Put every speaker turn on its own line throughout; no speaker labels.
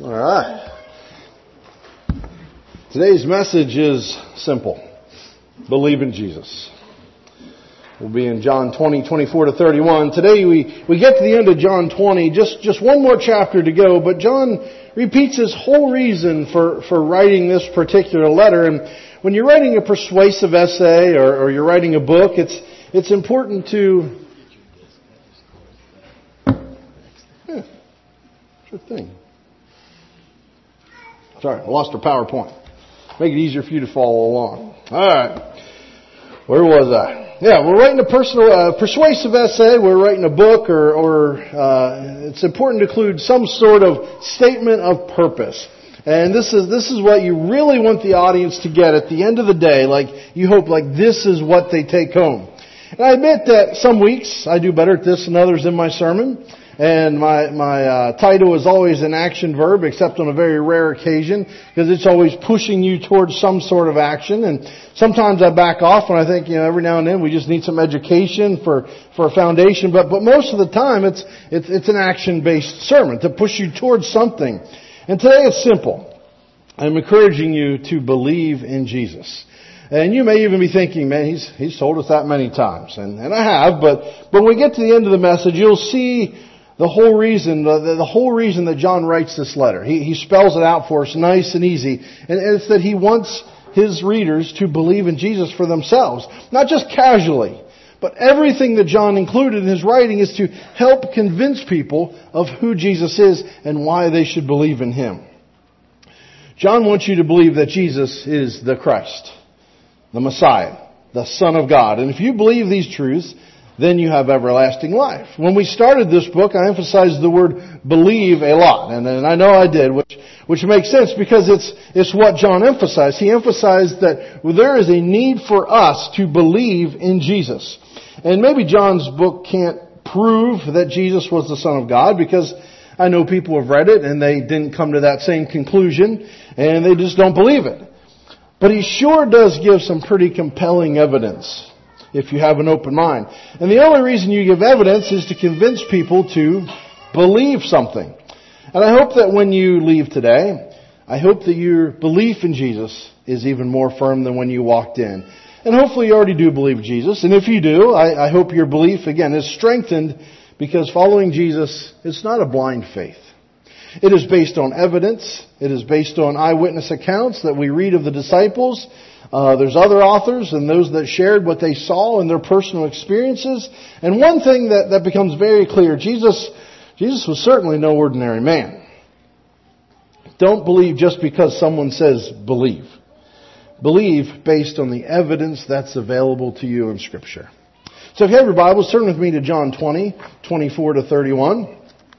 All right. Today's message is simple. Believe in Jesus. We'll be in John 20, 24 to 31. Today we get to the end of John 20, just one more chapter to go, but John repeats his whole reason for writing this particular letter. And when you're writing a persuasive essay or you're writing a book, it's important to... Yeah, sure thing. Sorry, I lost our PowerPoint. Make it easier for you to follow along. All right. Where was I? Yeah, we're writing a persuasive essay. We're writing a book, or it's important to include some sort of statement of purpose. And this is what you really want the audience to get at the end of the day. Like, you hope this is what they take home. And I admit that some weeks I do better at this than others in my sermon. And my title is always an action verb, except on a very rare occasion, because it's always pushing you towards some sort of action. And sometimes I back off when I think, every now and then we just need some education for a foundation. But most of the time it's an action-based sermon to push you towards something. And today it's simple. I'm encouraging you to believe in Jesus. And you may even be thinking, man, he's told us that many times. And I have, but when we get to the end of the message, you'll see the whole reason that John writes this letter. He spells it out for us nice and easy. And it's that he wants his readers to believe in Jesus for themselves. Not just casually, but everything that John included in his writing is to help convince people of who Jesus is and why they should believe in him. John wants you to believe that Jesus is the Christ, the Messiah, the Son of God. And if you believe these truths, then you have everlasting life. When we started this book, I emphasized the word believe a lot. And I know I did, which makes sense because it's what John emphasized. He emphasized that there is a need for us to believe in Jesus. And maybe John's book can't prove that Jesus was the Son of God, because I know people have read it and they didn't come to that same conclusion and they just don't believe it. But he sure does give some pretty compelling evidence if you have an open mind. And the only reason you give evidence is to convince people to believe something. And I hope that when you leave today, I hope that your belief in Jesus is even more firm than when you walked in. And hopefully you already do believe Jesus. And if you do, I hope your belief, again, is strengthened, because following Jesus is not a blind faith. It is based on evidence. It is based on eyewitness accounts that we read of the disciples. There's other authors and those that shared what they saw in their personal experiences. And one thing that becomes very clear, Jesus was certainly no ordinary man. Don't believe just because someone says believe. Believe based on the evidence that's available to you in Scripture. So if you have your Bibles, turn with me to John 20, 24 to 31.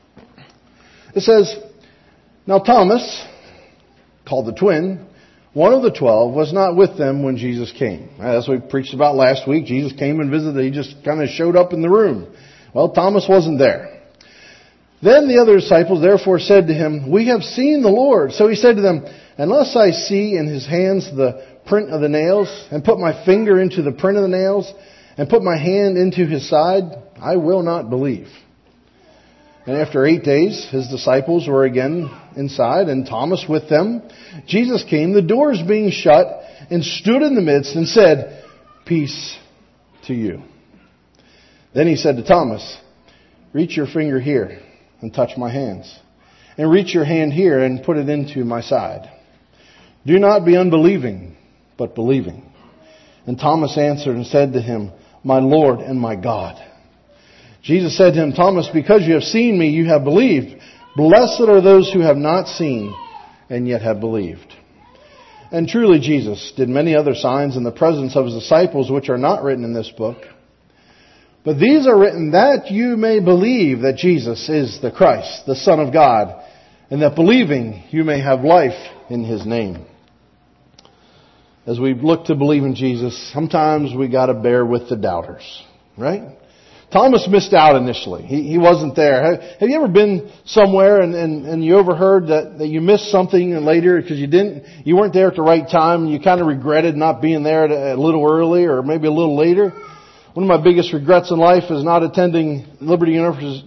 It says, "Now Thomas, called the twin, one of the 12, was not with them when Jesus came." That's what we preached about last week. Jesus came and visited. He just kind of showed up in the room. Well, Thomas wasn't there. Then the other disciples therefore said to him, "We have seen the Lord." So he said to them, "Unless I see in his hands the print of the nails, and put my finger into the print of the nails, and put my hand into his side, I will not believe." And after 8 days, his disciples were again inside, and Thomas with them. Jesus came, the doors being shut, and stood in the midst and said, "Peace to you." Then he said to Thomas, "Reach your finger here and touch my hands. And reach your hand here and put it into my side. Do not be unbelieving, but believing." And Thomas answered and said to him, "My Lord and my God." Jesus said to him, "Thomas, because you have seen me, you have believed. Blessed are those who have not seen and yet have believed." And truly Jesus did many other signs in the presence of his disciples, which are not written in this book. But these are written that you may believe that Jesus is the Christ, the Son of God, and that believing you may have life in his name. As we look to believe in Jesus, sometimes we got to bear with the doubters, right? Thomas missed out initially. He wasn't there. Have you ever been somewhere and you overheard that you missed something and later because you weren't there at the right time and you kind of regretted not being there a little early or maybe a little later? One of my biggest regrets in life is not attending Liberty University's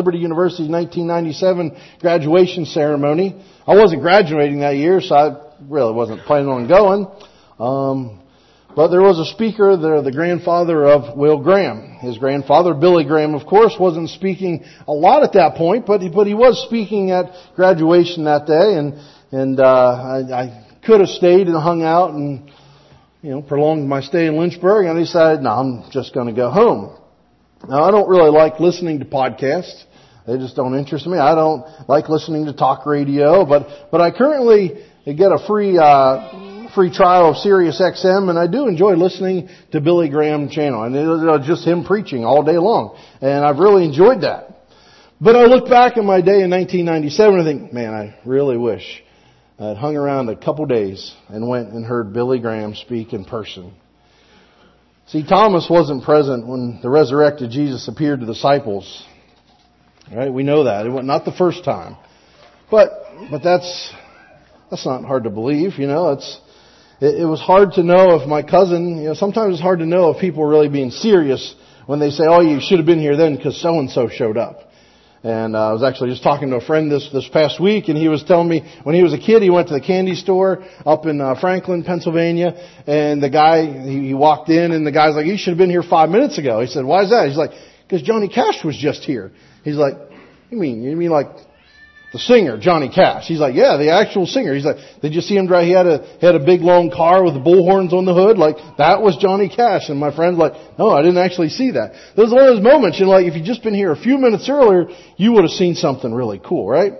1997 graduation ceremony. I wasn't graduating that year, so I really wasn't planning on going. But there was a speaker there, the grandfather of Will Graham. His grandfather, Billy Graham, of course, wasn't speaking a lot at that point, but he was speaking at graduation that day, and I could have stayed and hung out and prolonged my stay in Lynchburg, and I decided, no, I'm just going to go home. Now, I don't really like listening to podcasts. They just don't interest me. I don't like listening to talk radio, but I currently get a free trial of Sirius XM, and I do enjoy listening to Billy Graham channel, and it's just him preaching all day long, and I've really enjoyed that. But I look back at my day in 1997 and I think, man, I really wish I'd hung around a couple days and went and heard Billy Graham speak in person. See, Thomas wasn't present when the resurrected Jesus appeared to the disciples. Right? We know that. It was not the first time. But that's not hard to believe, It was hard to know if my cousin, sometimes it's hard to know if people are really being serious when they say, oh, you should have been here then because so-and-so showed up. And I was actually just talking to a friend this past week, and he was telling me when he was a kid, he went to the candy store up in Franklin, Pennsylvania, and the guy, he walked in, and the guy's like, you should have been here 5 minutes ago. He said, why is that? He's like, because Johnny Cash was just here. He's like, you mean like the singer, Johnny Cash? He's like, yeah, the actual singer. He's like, did you see him drive? He had a big long car with the bullhorns on the hood. Like, that was Johnny Cash. And my friend's like, no, I didn't actually see that. There's one of those moments, like, if you'd just been here a few minutes earlier, you would have seen something really cool, right?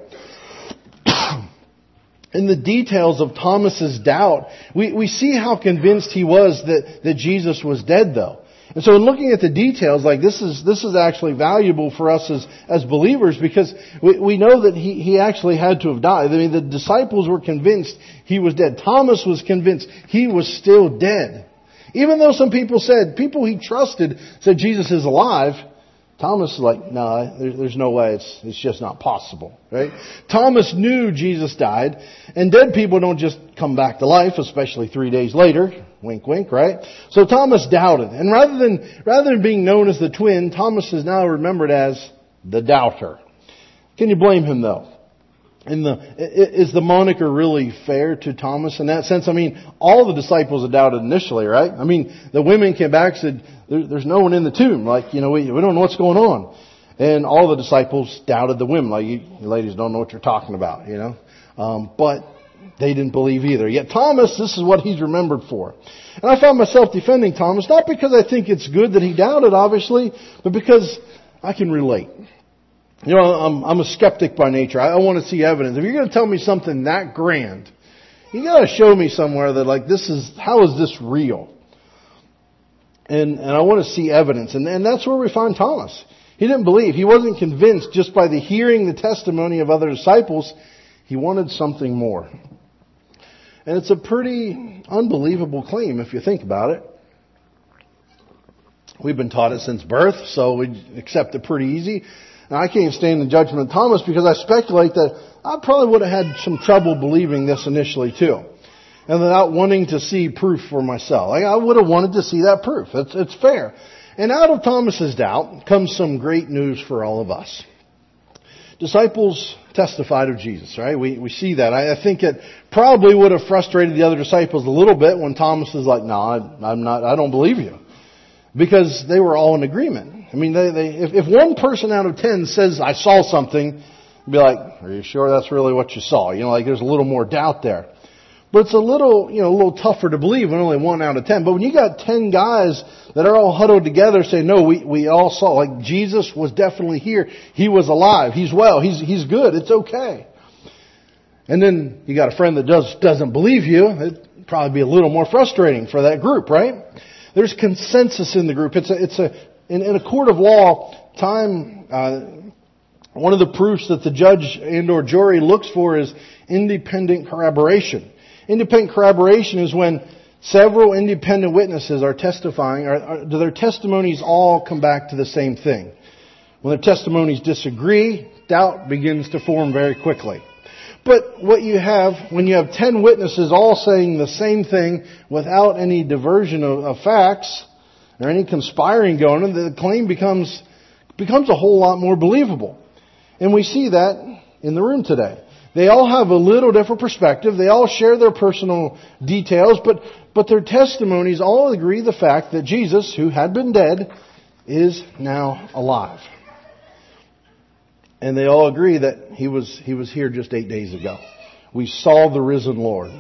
In the details of Thomas's doubt, we see how convinced he was that Jesus was dead, though. And so in looking at the details, like this is actually valuable for us as believers, because we know that he actually had to have died. I mean, the disciples were convinced he was dead. Thomas was convinced he was still dead. Even though some people he trusted said Jesus is alive, Thomas is like, no, there's no way. It's just not possible, right? Thomas knew Jesus died, and dead people don't just come back to life, especially 3 days later. Wink, wink, right? So Thomas doubted. And rather than being known as the twin, Thomas is now remembered as the doubter. Can you blame him, though? Is the moniker really fair to Thomas in that sense? I mean, all the disciples had doubted initially, right? I mean, the women came back and said, there's no one in the tomb. Like, we don't know what's going on. And all the disciples doubted the women. Like, you ladies don't know what you're talking about, But they didn't believe either. Yet Thomas, this is what he's remembered for. And I found myself defending Thomas, not because I think it's good that he doubted, obviously, but because I can relate. I'm a skeptic by nature. I want to see evidence. If you're going to tell me something that grand, you got to show me somewhere that how is this real? And I want to see evidence. And that's where we find Thomas. He didn't believe. He wasn't convinced just by the hearing the testimony of other disciples. He wanted something more. And it's a pretty unbelievable claim if you think about it. We've been taught it since birth, so we accept it pretty easy. Now, I can't stand the judgment of Thomas because I speculate that I probably would have had some trouble believing this initially too. And without wanting to see proof for myself. I would have wanted to see that proof. It's fair. And out of Thomas's doubt comes some great news for all of us. Disciples testified of Jesus, right? We see that. I think it probably would have frustrated the other disciples a little bit when Thomas is like, no, I don't believe you. Because they were all in agreement. I mean, if one person out of 10 says, I saw something, be like, are you sure that's really what you saw? There's a little more doubt there. But it's a little tougher to believe when only 1 out of 10. But when you got 10 guys that are all huddled together saying, no, we all saw, like Jesus was definitely here. He was alive. He's well. He's good. It's okay. And then you got a friend that doesn't believe you. It'd probably be a little more frustrating for that group, right? There's consensus in the group. In a court of law, one of the proofs that the judge and or jury looks for is independent corroboration. Independent corroboration is when several independent witnesses are testifying. Do their testimonies all come back to the same thing? When their testimonies disagree, doubt begins to form very quickly. But what you have, when you have 10 witnesses all saying the same thing without any diversion of facts, or any conspiring going on, the claim becomes a whole lot more believable. And we see that in the room today. They all have a little different perspective. They all share their personal details, but their testimonies all agree the fact that Jesus, who had been dead, is now alive. And they all agree that He was here just 8 days ago. We saw the risen Lord.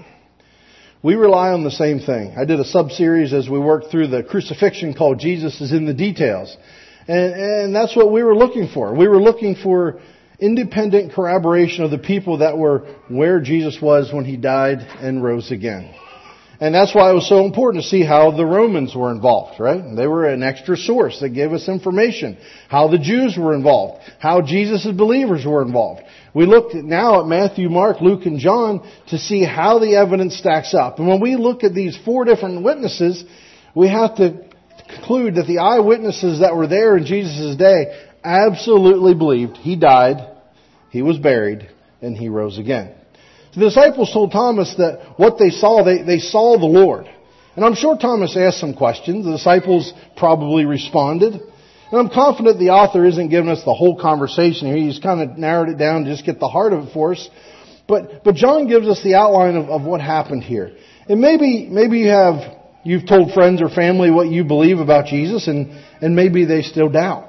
We rely on the same thing. I did a sub-series as we worked through the crucifixion called Jesus is in the Details. And that's what we were looking for. We were looking for independent corroboration of the people that were where Jesus was when He died and rose again. And that's why it was so important to see how the Romans were involved, right? They were an extra source that gave us information. How the Jews were involved. How Jesus' believers were involved. We looked now at Matthew, Mark, Luke, and John to see how the evidence stacks up. And when we look at these 4 different witnesses, we have to conclude that the eyewitnesses that were there in Jesus' day absolutely believed He died, He was buried, and He rose again. The disciples told Thomas that what they saw, they saw the Lord. And I'm sure Thomas asked some questions. The disciples probably responded. And I'm confident the author isn't giving us the whole conversation here. He's kind of narrowed it down to just get the heart of it for us. But John gives us the outline of what happened here. And maybe you've told friends or family what you believe about Jesus, and maybe they still doubt.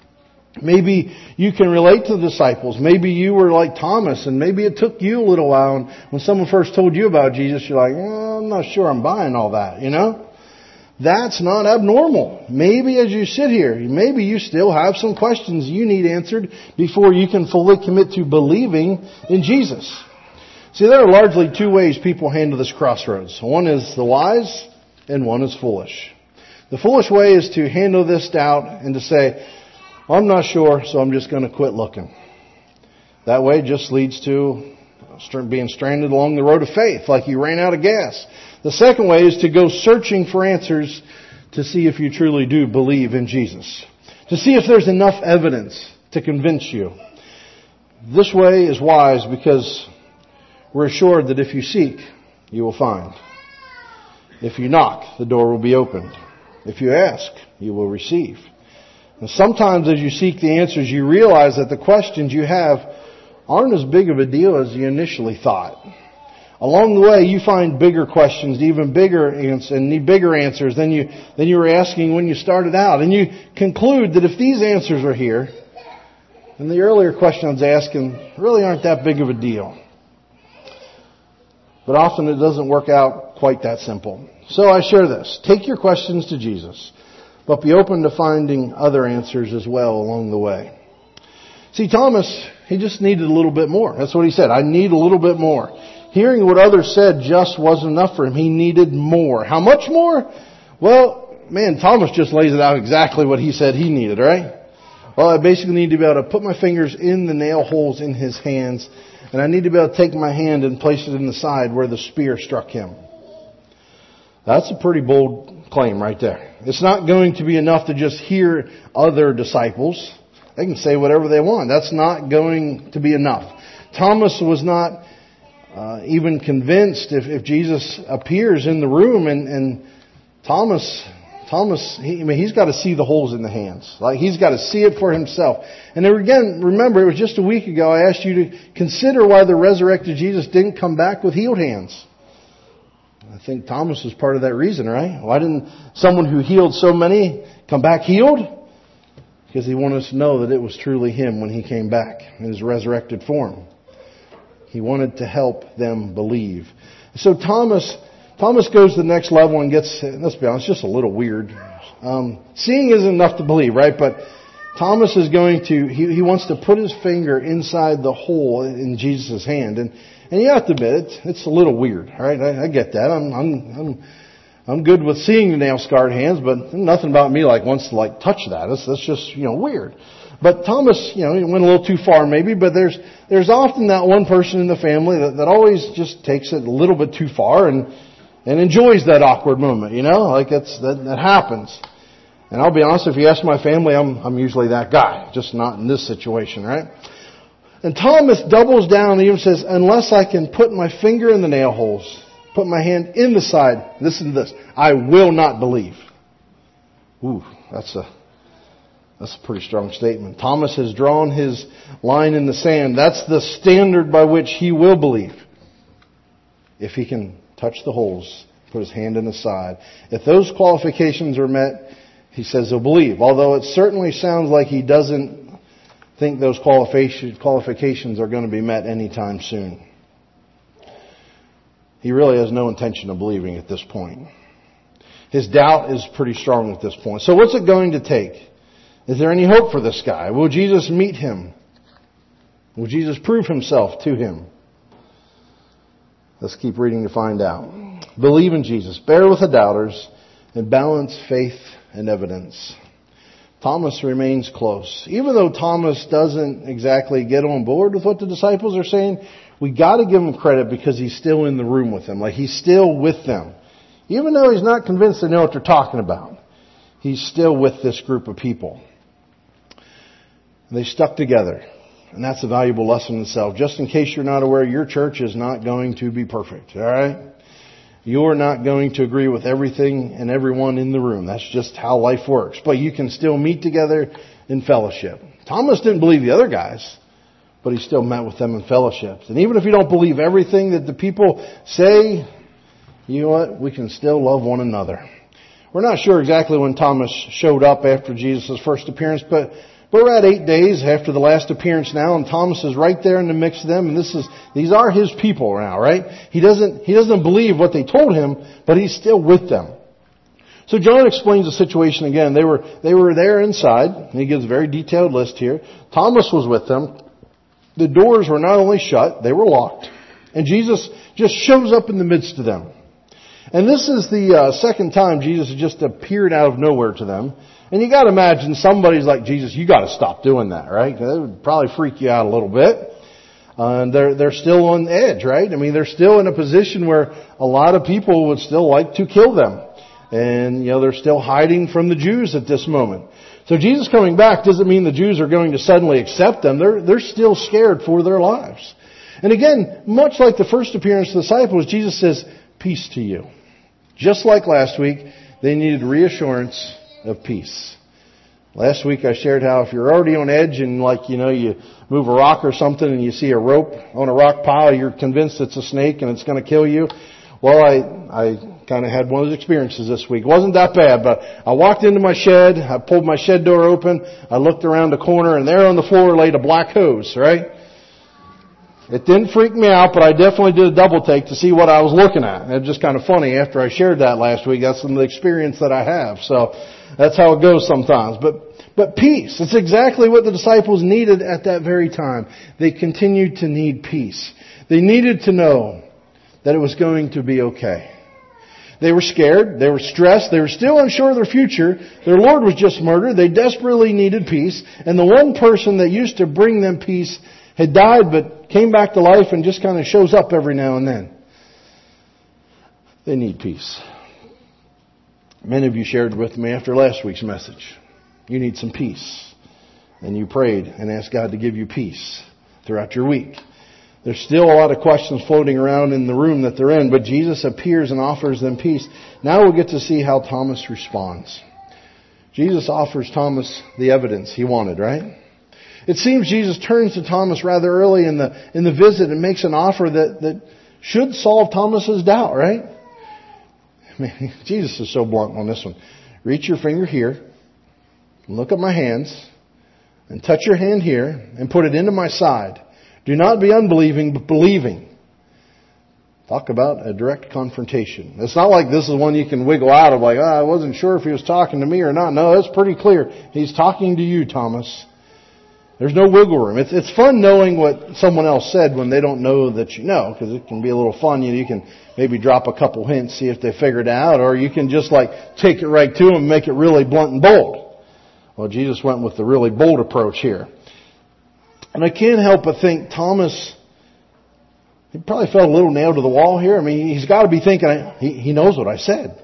Maybe you can relate to the disciples. Maybe you were like Thomas, and maybe it took you a little while. And when someone first told you about Jesus, you're like, I'm not sure I'm buying all that, That's not abnormal. Maybe as you sit here, maybe you still have some questions you need answered before you can fully commit to believing in Jesus. See, there are largely 2 ways people handle this crossroads. One is the wise, and one is foolish. The foolish way is to handle this doubt and to say, I'm not sure, so I'm just going to quit looking. That way it just leads to being stranded along the road of faith, like you ran out of gas. The second way is to go searching for answers to see if you truly do believe in Jesus. To see if there's enough evidence to convince you. This way is wise because we're assured that if you seek, you will find. If you knock, the door will be opened. If you ask, you will receive. And sometimes as you seek the answers, you realize that the questions you have aren't as big of a deal as you initially thought. Along the way, you find bigger questions, even bigger and need bigger answers than you were asking when you started out. And you conclude that if these answers are here, then the earlier question I was asking really aren't that big of a deal. But often it doesn't work out quite that simple. So I share this. Take your questions to Jesus, but be open to finding other answers as well along the way. See, Thomas, he just needed a little bit more. That's what he said. I need a little bit more. Hearing what others said just wasn't enough for him. He needed more. How much more? Well, man, Thomas just lays it out exactly what he said he needed, right? Well, I basically need to be able to put my fingers in the nail holes in His hands, and I need to be able to take my hand and place it in the side where the spear struck Him. That's a pretty bold claim right there. It's not going to be enough to just hear other disciples. They can say whatever they want. That's not going to be enough. Thomas was not even convinced if Jesus appears in the room, and Thomas, he's got to see the holes in the hands. Like, he's got to see it for himself. And there again, remember, it was just a week ago I asked you to consider why the resurrected Jesus didn't come back with healed hands. I think Thomas was part of that reason, right? Why didn't someone who healed so many come back healed? Because he wanted us to know that it was truly Him when He came back in His resurrected form. He wanted to help them believe. So Thomas goes to the next level and gets, let's be honest, just a little weird. Seeing isn't enough to believe, right? But Thomas is going to, he wants to put his finger inside the hole in Jesus' hand. And you have to admit, it's a little weird, all right? I get that. I'm good with seeing the nail-scarred hands, but nothing about me wants to touch that. That's just, weird. But Thomas, he went a little too far maybe, but there's often that one person in the family that always just takes it a little bit too far and enjoys that awkward moment, that happens. And I'll be honest, if you ask my family, I'm usually that guy, just not in this situation, right? And Thomas doubles down and even says, unless I can put my finger in the nail holes, put my hand in the side, listen to this, I will not believe. Ooh, that's a pretty strong statement. Thomas has drawn his line in the sand. That's the standard by which he will believe. If he can touch the holes, put his hand in the side. If those qualifications are met, he says he'll believe. Although it certainly sounds like he doesn't think those qualifications are going to be met anytime soon. He really has no intention of believing at this point. His doubt is pretty strong at this point. So what's it going to take? Is there any hope for this guy? Will Jesus meet him? Will Jesus prove himself to him? Let's keep reading to find out. Believe in Jesus. Bear with the doubters and balance faith and evidence. Thomas remains close. Even though Thomas doesn't exactly get on board with what the disciples are saying, we got to give him credit because he's still in the room with them. Like he's still with them. Even though he's not convinced they know what they're talking about, he's still with this group of people. They stuck together. And that's a valuable lesson in itself. Just in case you're not aware, your church is not going to be perfect. All right? You're not going to agree with everything and everyone in the room. That's just how life works. But you can still meet together in fellowship. Thomas didn't believe the other guys, but he still met with them in fellowship. And even if you don't believe everything that the people say, you know what? We can still love one another. We're not sure exactly when Thomas showed up after Jesus' first appearance, but we're at 8 days after the last appearance now, and Thomas is right there in the mix of them, and these are his people now, right? He doesn't believe what they told him, but he's still with them. So John explains the situation again. They were there inside, and he gives a very detailed list here. Thomas was with them. The doors were not only shut, they were locked. And Jesus just shows up in the midst of them. And this is the second time Jesus has just appeared out of nowhere to them. And you got to imagine somebody's like, Jesus, you got to stop doing that, right? That would probably freak you out a little bit. And they're still on edge, right? I mean, they're still in a position where a lot of people would still like to kill them. And, they're still hiding from the Jews at this moment. So Jesus coming back doesn't mean the Jews are going to suddenly accept them. They're still scared for their lives. And again, much like the first appearance of the disciples, Jesus says, peace to you. Just like last week, they needed reassurance of peace. Last week I shared how if you're already on edge and you move a rock or something and you see a rope on a rock pile, you're convinced it's a snake and it's going to kill you. Well, I kind of had one of those experiences this week. It wasn't that bad, but I walked into my shed, I pulled my shed door open, I looked around the corner, and there on the floor laid a black hose, right? It didn't freak me out, but I definitely did a double take to see what I was looking at. It was just kind of funny after I shared that last week. That's the experience that I have. So that's how it goes sometimes. But peace. It's exactly what the disciples needed at that very time. They continued to need peace. They needed to know that it was going to be okay. They were scared. They were stressed. They were still unsure of their future. Their Lord was just murdered. They desperately needed peace. And the one person that used to bring them peace had died but came back to life and just kind of shows up every now and then. They need peace. Many of you shared with me after last week's message. You need some peace. And you prayed and asked God to give you peace throughout your week. There's still a lot of questions floating around in the room that they're in, but Jesus appears and offers them peace. Now we'll get to see how Thomas responds. Jesus offers Thomas the evidence he wanted, right? It seems Jesus turns to Thomas rather early in the visit and makes an offer that should solve Thomas's doubt, right? I mean, Jesus is so blunt on this one. Reach your finger here, look at my hands, and touch your hand here, and put it into my side. Do not be unbelieving, but believing. Talk about a direct confrontation. It's not like this is one you can wiggle out of like, I wasn't sure if he was talking to me or not. No, it's pretty clear. He's talking to you, Thomas. There's no wiggle room. It's fun knowing what someone else said when they don't know that you know, because it can be a little fun. You can maybe drop a couple hints, see if they figured it out, or you can just take it right to them and make it really blunt and bold. Well, Jesus went with the really bold approach here. And I can't help but think Thomas, he probably felt a little nailed to the wall here. I mean, he's got to be thinking, he knows what I said.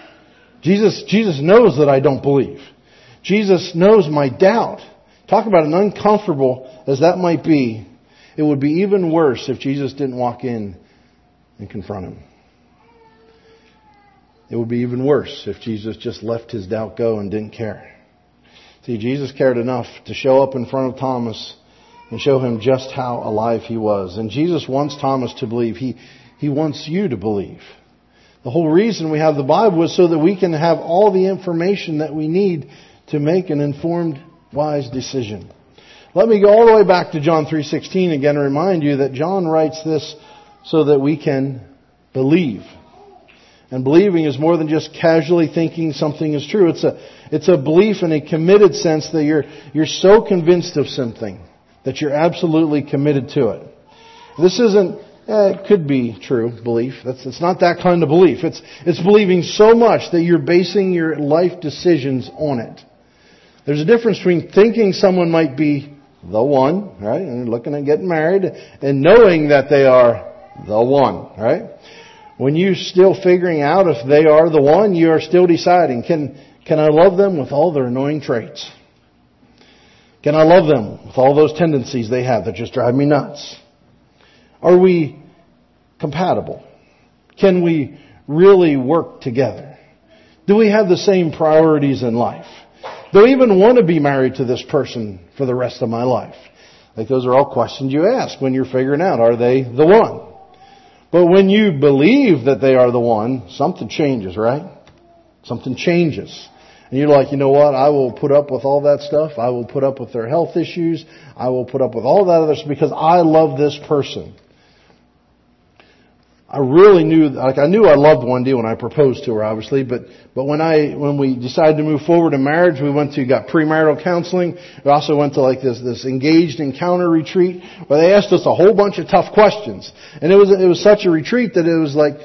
Jesus knows that I don't believe. Jesus knows my doubt. Talk about an uncomfortable as that might be. It would be even worse if Jesus didn't walk in and confront him. It would be even worse if Jesus just let his doubt go and didn't care. See, Jesus cared enough to show up in front of Thomas and show him just how alive he was. And Jesus wants Thomas to believe. He wants you to believe. The whole reason we have the Bible is so that we can have all the information that we need to make an informed, wise decision. Let me go all the way back to John 3:16 again and remind you that John writes this so that we can believe. And believing is more than just casually thinking something is true. It's a belief in a committed sense that you're so convinced of something that you're absolutely committed to it. This isn't, it could be true belief. It's not that kind of belief. It's believing so much that you're basing your life decisions on it. There's a difference between thinking someone might be the one, right, and looking at getting married, and knowing that they are the one, right? When you're still figuring out if they are the one, you are still deciding, can I love them with all their annoying traits? Can I love them with all those tendencies they have that just drive me nuts? Are we compatible? Can we really work together? Do we have the same priorities in life? Do I even want to be married to this person for the rest of my life? Like, those are all questions you ask when you're figuring out, are they the one? But when you believe that they are the one, something changes, right? Something changes. And you're like, you know what? I will put up with all that stuff. I will put up with their health issues. I will put up with all that other stuff because I love this person. I really knew I loved Wendy when I proposed to her, obviously, but when we decided to move forward in marriage, we got premarital counseling. We also went to this engaged encounter retreat where they asked us a whole bunch of tough questions. And it was such a retreat that it was like,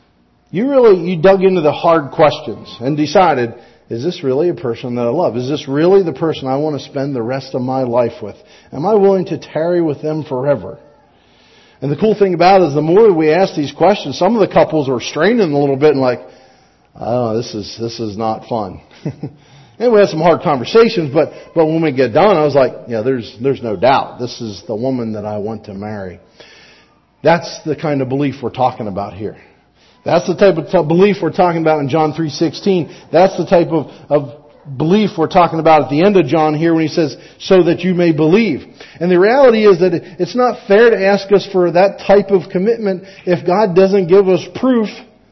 you dug into the hard questions and decided, is this really a person that I love? Is this really the person I want to spend the rest of my life with? Am I willing to tarry with them forever? And the cool thing about it is the more we ask these questions, some of the couples were straining a little bit and like, oh, this is not fun. And we had some hard conversations, but when we get done, I was like, yeah, there's no doubt. This is the woman that I want to marry. That's the kind of belief we're talking about here. That's the type of belief we're talking about in John 3:16. That's the type of belief we're talking about at the end of John here when he says, so that you may believe. And the reality is that it's not fair to ask us for that type of commitment if God doesn't give us proof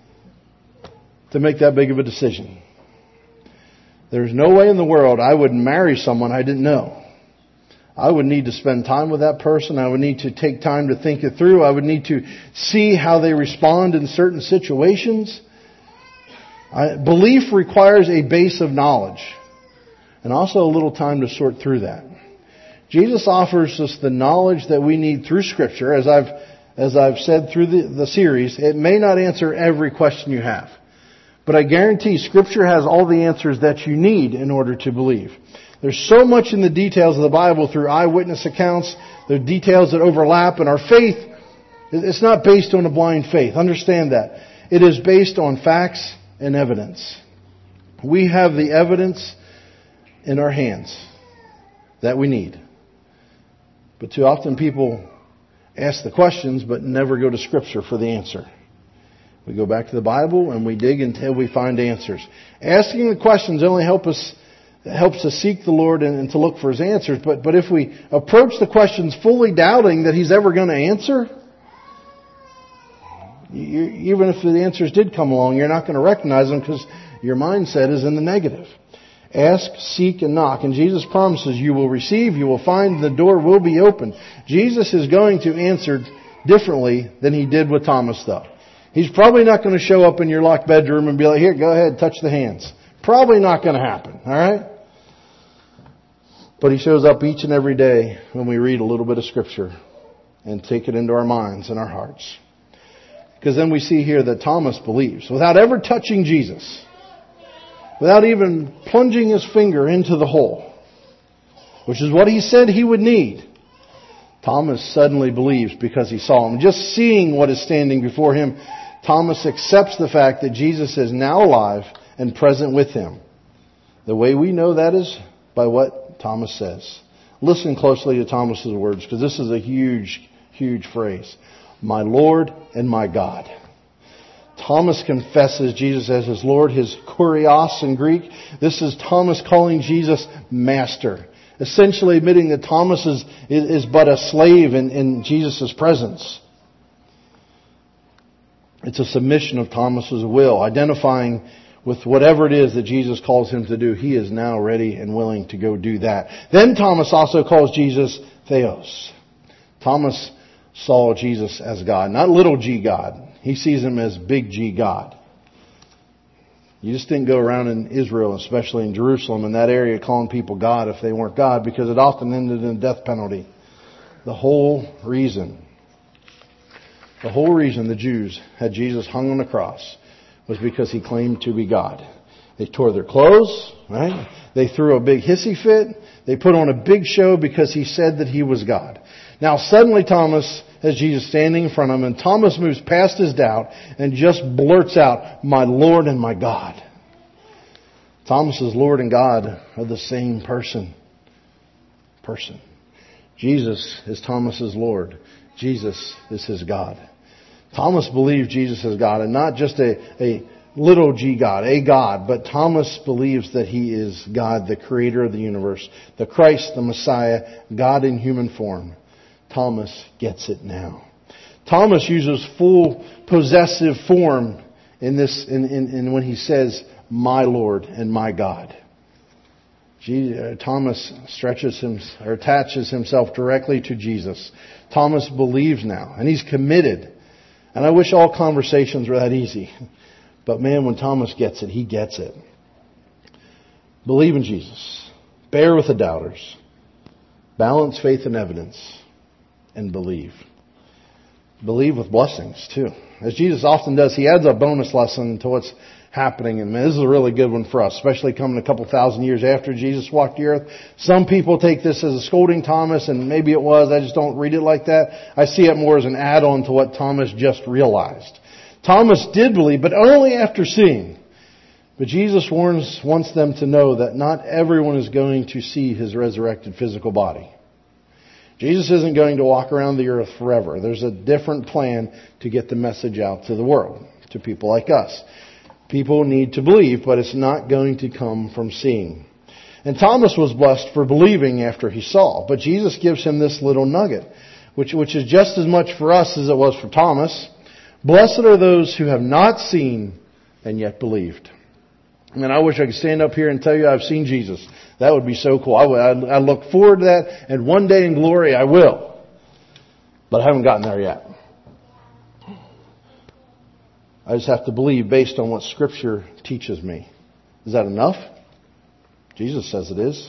to make that big of a decision. There's no way in the world I would marry someone I didn't know. I would need to spend time with that person. I would need to take time to think it through. I would need to see how they respond in certain situations. Belief requires a base of knowledge and also a little time to sort through that. Jesus offers us the knowledge that we need through Scripture. As I've said through the series, it may not answer every question you have. But I guarantee Scripture has all the answers that you need in order to believe. There's so much in the details of the Bible through eyewitness accounts. There are details that overlap, and our faith, it's not based on a blind faith. Understand that. It is based on facts and evidence. We have the evidence in our hands that we need. But too often people ask the questions but never go to Scripture for the answer. We go back to the Bible and we dig until we find answers. Asking the questions only helps us seek the Lord and to look for His answers. But if we approach the questions fully doubting that He's ever going to answer, even if the answers did come along, you're not going to recognize them because your mindset is in the negative. Ask, seek, and knock. And Jesus promises you will receive, you will find, the door will be open. Jesus is going to answer differently than He did with Thomas, though. He's probably not going to show up in your locked bedroom and be like, here, go ahead, touch the hands. Probably not going to happen, all right? But He shows up each and every day when we read a little bit of Scripture and take it into our minds and our hearts. Because then we see here that Thomas believes without ever touching Jesus, without even plunging his finger into the hole, which is what he said he would need. Thomas suddenly believes because he saw Him. Just seeing what is standing before him, Thomas accepts the fact that Jesus is now alive and present with him. The way we know that is by what Thomas says. Listen closely to Thomas's words, because this is a huge, huge phrase. My Lord and my God. Thomas confesses Jesus as his Lord, his kurios in Greek. This is Thomas calling Jesus Master, essentially admitting that Thomas is but a slave in Jesus' presence. It's a submission of Thomas's will, identifying with whatever it is that Jesus calls him to do. He is now ready and willing to go do that. Then Thomas also calls Jesus Theos. Thomas saw Jesus as God, not little g God. He sees him as big G God. You just didn't go around in Israel, especially in Jerusalem, in that area, calling people God if they weren't God, because it often ended in a death penalty. The whole reason the Jews had Jesus hung on the cross was because he claimed to be God. They tore their clothes, right? They threw a big hissy fit. They put on a big show because he said that he was God. Now suddenly Thomas has Jesus standing in front of him, and Thomas moves past his doubt and just blurts out, "My Lord and my God." Thomas's Lord and God are the same person. Jesus is Thomas's Lord. Jesus is his God. Thomas believed Jesus is God, and not just a little g God, a God, but Thomas believes that he is God, the creator of the universe, the Christ, the Messiah, God in human form. Thomas gets it now. Thomas uses full possessive form in this, in when he says, "My Lord and my God." Thomas attaches himself directly to Jesus. Thomas believes now, and he's committed. And I wish all conversations were that easy. But man, when Thomas gets it, he gets it. Believe in Jesus. Bear with the doubters. Balance faith and evidence. And believe. Believe with blessings too. As Jesus often does, he adds a bonus lesson to what's happening. And this is a really good one for us, especially coming a couple thousand years after Jesus walked the earth. Some people take this as a scolding Thomas, and maybe it was. I just don't read it like that. I see it more as an add-on to what Thomas just realized. Thomas did believe, but only after seeing. But Jesus wants them to know that not everyone is going to see his resurrected physical body. Jesus isn't going to walk around the earth forever. There's a different plan to get the message out to the world, to people like us. People need to believe, but it's not going to come from seeing. And Thomas was blessed for believing after he saw. But Jesus gives him this little nugget, which is just as much for us as it was for Thomas. Blessed are those who have not seen and yet believed. I mean, I wish I could stand up here and tell you I've seen Jesus. That would be so cool. I look forward to that, and one day in glory I will. But I haven't gotten there yet. I just have to believe based on what Scripture teaches me. Is that enough? Jesus says it is.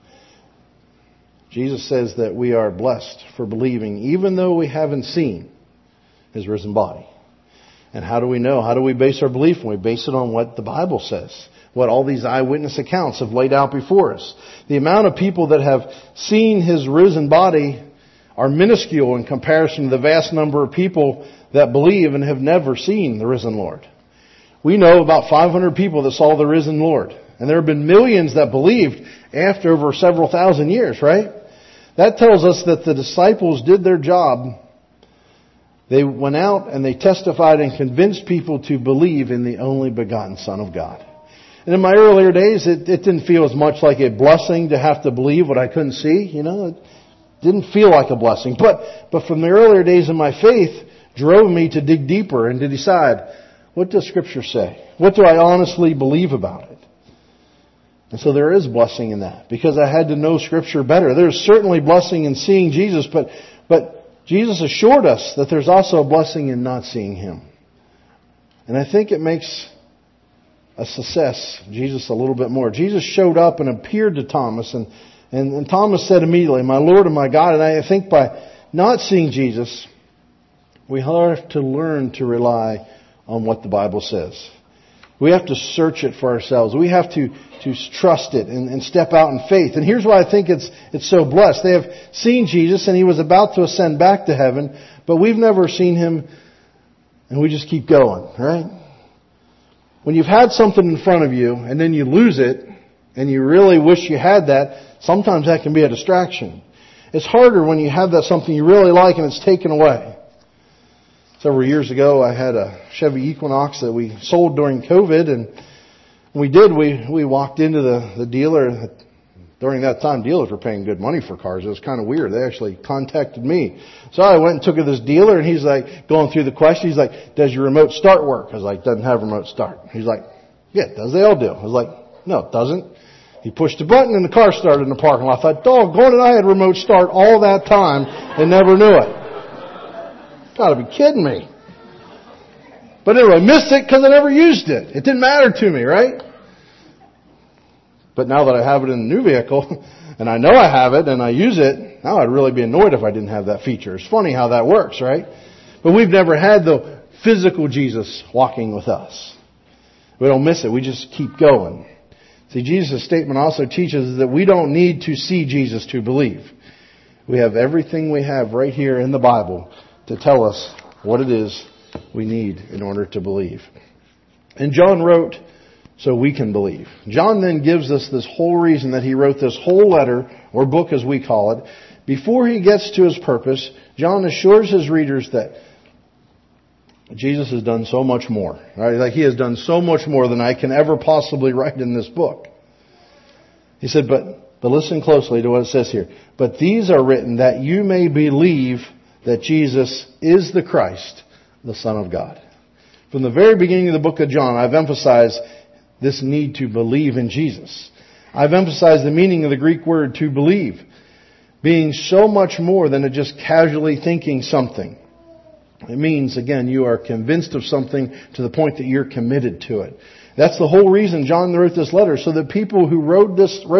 Jesus says that we are blessed for believing, even though we haven't seen his risen body. And how do we know? How do we base our belief? And we base it on what the Bible says, what all these eyewitness accounts have laid out before us. The amount of people that have seen his risen body are minuscule in comparison to the vast number of people that believe and have never seen the risen Lord. We know about 500 people that saw the risen Lord. And there have been millions that believed after over several thousand years, right? That tells us that the disciples did their job. They went out and they testified and convinced people to believe in the only begotten Son of God. And in my earlier days, it didn't feel as much like a blessing to have to believe what I couldn't see. You know, it didn't feel like a blessing. But from the earlier days of my faith, drove me to dig deeper and to decide, what does Scripture say? What do I honestly believe about it? And so there is blessing in that, because I had to know Scripture better. There's certainly blessing in seeing Jesus, but Jesus assured us that there's also a blessing in not seeing him. And I think it makes us assess Jesus a little bit more. Jesus showed up and appeared to Thomas, and Thomas said immediately, "My Lord and my God." And I think by not seeing Jesus, we have to learn to rely on what the Bible says. We have to search it for ourselves. We have to trust it and step out in faith. And here's why I think it's so blessed. They have seen Jesus and he was about to ascend back to heaven, but we've never seen him, and we just keep going, right? When you've had something in front of you and then you lose it and you really wish you had that, sometimes that can be a distraction. It's harder when you have that something you really like and it's taken away. Several years ago, I had a Chevy Equinox that we sold during COVID, and we walked into the dealer. During that time, dealers were paying good money for cars. It was kind of weird. They actually contacted me. So I went and took it to this dealer, and he's like, going through the questions. He's like, does your remote start work? I was like, doesn't have remote start. He's like, yeah, it does. They all do. I was like, no, it doesn't. He pushed a button, and the car started in the parking lot. I thought, doggone it, I had remote start all that time and never knew it. Gotta be kidding me. But anyway, I missed it because I never used it. It didn't matter to me, right? But now that I have it in a new vehicle, and I know I have it, and I use it, now I'd really be annoyed if I didn't have that feature. It's funny how that works, right? But we've never had the physical Jesus walking with us. We don't miss it. We just keep going. See, Jesus' statement also teaches that we don't need to see Jesus to believe. We have everything we have right here in the Bible to tell us what it is we need in order to believe. And John wrote so we can believe. John then gives us this whole reason that he wrote this whole letter, or book as we call it. Before he gets to his purpose, John assures his readers that Jesus has done so much more. Right? Like he has done so much more than I can ever possibly write in this book. He said, but listen closely to what it says here. But these are written that you may believe that Jesus is the Christ, the Son of God. From the very beginning of the book of John, I've emphasized this need to believe in Jesus. I've emphasized the meaning of the Greek word to believe, being so much more than just casually thinking something. It means, again, you are convinced of something to the point that you're committed to it. That's the whole reason John wrote this letter, so that people who read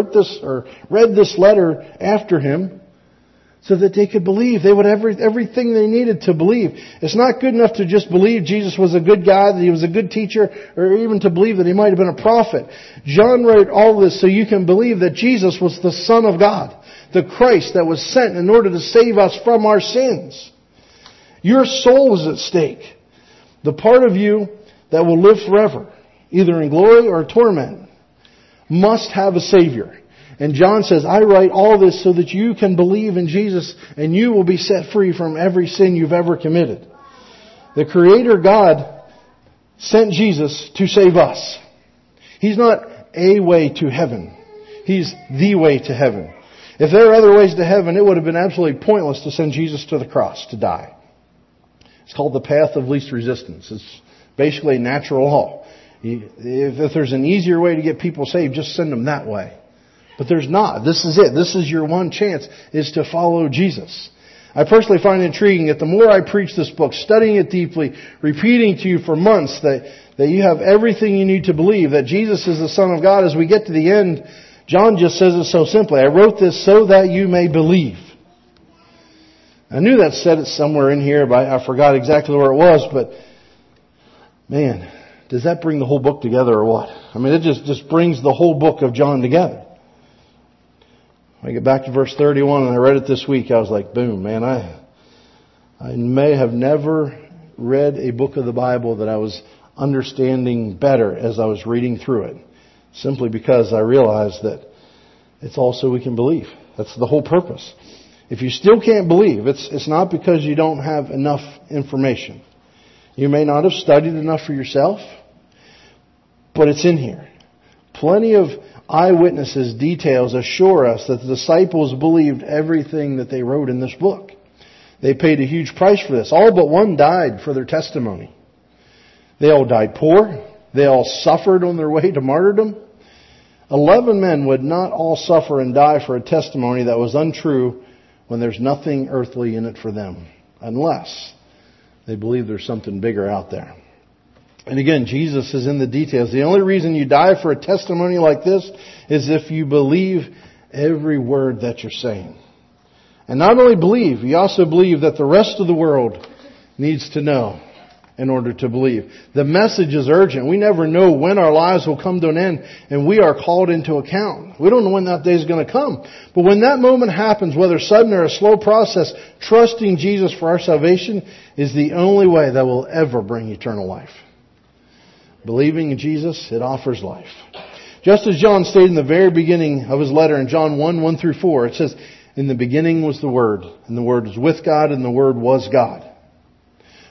this letter after him, so that they could believe. They would have everything they needed to believe. It's not good enough to just believe Jesus was a good guy, that he was a good teacher, or even to believe that he might have been a prophet. John wrote all this so you can believe that Jesus was the Son of God, the Christ that was sent in order to save us from our sins. Your soul is at stake. The part of you that will live forever, either in glory or torment, must have a Savior. And John says, I write all this so that you can believe in Jesus and you will be set free from every sin you've ever committed. The Creator God sent Jesus to save us. He's not a way to heaven. He's the way to heaven. If there are other ways to heaven, it would have been absolutely pointless to send Jesus to the cross to die. It's called the path of least resistance. It's basically natural law. If there's an easier way to get people saved, just send them that way. But there's not. This is it. This is your one chance, is to follow Jesus. I personally find it intriguing that the more I preach this book, studying it deeply, repeating to you for months that you have everything you need to believe, that Jesus is the Son of God, as we get to the end, John just says it so simply. I wrote this so that you may believe. I knew that said it somewhere in here, but I forgot exactly where it was. But man, does that bring the whole book together or what? I mean, it just brings the whole book of John together. When I get back to verse 31, and I read it this week, I was like, boom, man, I may have never read a book of the Bible that I was understanding better as I was reading through it. Simply because I realized that it's all so we can believe. That's the whole purpose. If you still can't believe, it's not because you don't have enough information. You may not have studied enough for yourself, but it's in here. Plenty of eyewitnesses' details assure us that the disciples believed everything that they wrote in this book. They paid a huge price for this. All but one died for their testimony. They all died poor. They all suffered on their way to martyrdom. 11 men would not all suffer and die for a testimony that was untrue when there's nothing earthly in it for them, unless they believe there's something bigger out there. And again, Jesus is in the details. The only reason you die for a testimony like this is if you believe every word that you're saying. And not only believe, you also believe that the rest of the world needs to know in order to believe. The message is urgent. We never know when our lives will come to an end, and we are called into account. We don't know when that day is going to come. But when that moment happens, whether sudden or a slow process, trusting Jesus for our salvation is the only way that will ever bring eternal life. Believing in Jesus, it offers life. Just as John stated in the very beginning of his letter in John 1:1-4, it says, in the beginning was the Word, and the Word was with God, and the Word was God.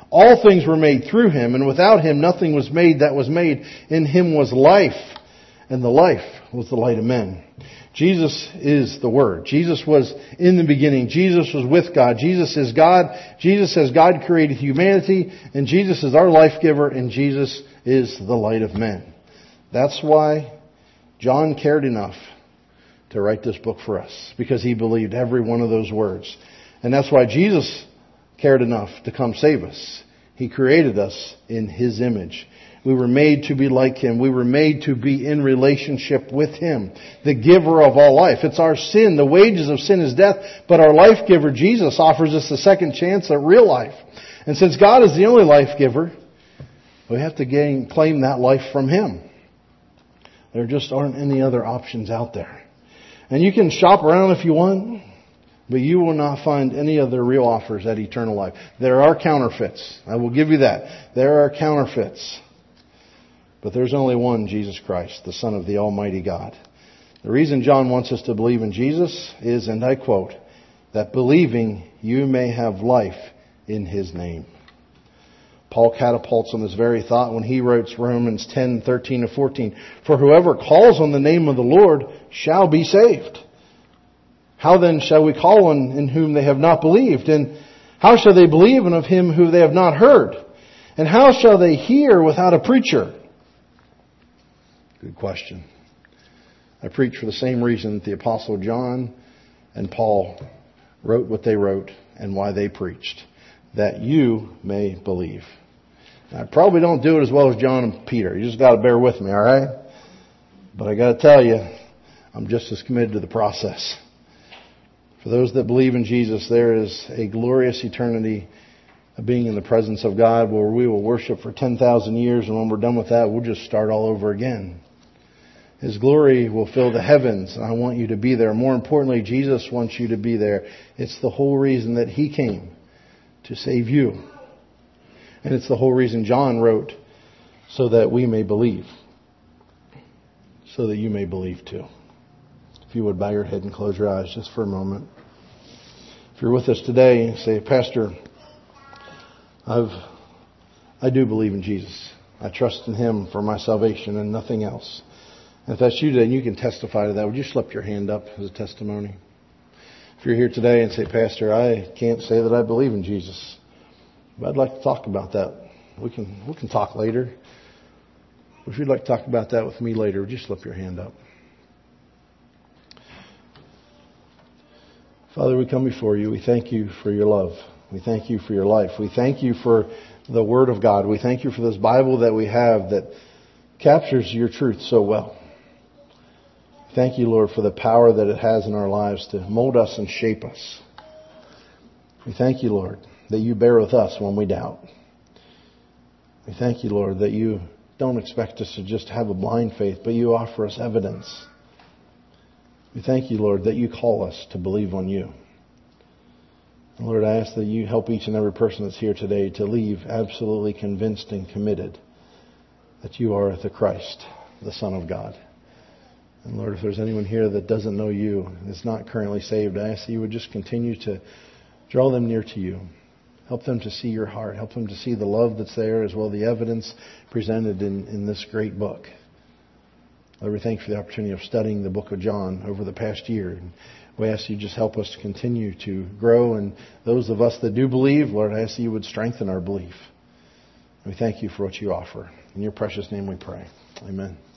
All things were made through Him, and without Him nothing was made that was made. In Him was life, and the life was the light of men. Jesus is the Word. Jesus was in the beginning. Jesus was with God. Jesus is God. Jesus as God created humanity, and Jesus is our life giver, and Jesus is the light of men. That's why John cared enough to write this book for us, because he believed every one of those words. And that's why Jesus cared enough to come save us. He created us in His image. We were made to be like Him. We were made to be in relationship with Him, the giver of all life. It's our sin. The wages of sin is death, but our life giver, Jesus, offers us a second chance at real life. And since God is the only life giver, we have to claim that life from Him. There just aren't any other options out there. And you can shop around if you want, but you will not find any other real offers at eternal life. There are counterfeits. I will give you that. There are counterfeits. But there's only one, Jesus Christ, the Son of the Almighty God. The reason John wants us to believe in Jesus is, and I quote, that believing you may have life in His name. Paul catapults on this very thought when he writes Romans 10:13-14. For whoever calls on the name of the Lord shall be saved. How then shall we call on in whom they have not believed? And how shall they believe in of Him who they have not heard? And how shall they hear without a preacher? Good question. I preach for the same reason that the Apostle John and Paul wrote what they wrote and why they preached. That you may believe. Now, I probably don't do it as well as John and Peter. You just got to bear with me, all right? But I got to tell you, I'm just as committed to the process. For those that believe in Jesus, there is a glorious eternity of being in the presence of God where we will worship for 10,000 years, and when we're done with that, we'll just start all over again. His glory will fill the heavens, and I want you to be there. More importantly, Jesus wants you to be there. It's the whole reason that He came, to save you. And it's the whole reason John wrote, so that we may believe. So that you may believe too. If you would bow your head and close your eyes just for a moment. If you're with us today and say, Pastor, I do believe in Jesus. I trust in Him for my salvation and nothing else. And if that's you today and you can testify to that, would you slip your hand up as a testimony? If you're here today and say, Pastor, I can't say that I believe in Jesus, but I'd like to talk about that. We can talk later. If you'd like to talk about that with me later, would you slip your hand up? Father, we come before you. We thank you for your love. We thank you for your life. We thank you for the Word of God. We thank you for this Bible that we have that captures your truth so well. Thank you, Lord, for the power that it has in our lives to mold us and shape us. We thank you, Lord, that you bear with us when we doubt. We thank you, Lord, that you don't expect us to just have a blind faith, but you offer us evidence. We thank you, Lord, that you call us to believe on you. And Lord, I ask that you help each and every person that's here today to leave absolutely convinced and committed that you are the Christ, the Son of God. And Lord, if there's anyone here that doesn't know you and is not currently saved, I ask that you would just continue to draw them near to you. Help them to see your heart. Help them to see the love that's there as well as the evidence presented in this great book. Lord, we thank you for the opportunity of studying the book of John over the past year. And we ask you just help us to continue to grow. And those of us that do believe, Lord, I ask that you would strengthen our belief. We thank you for what you offer. In your precious name we pray. Amen.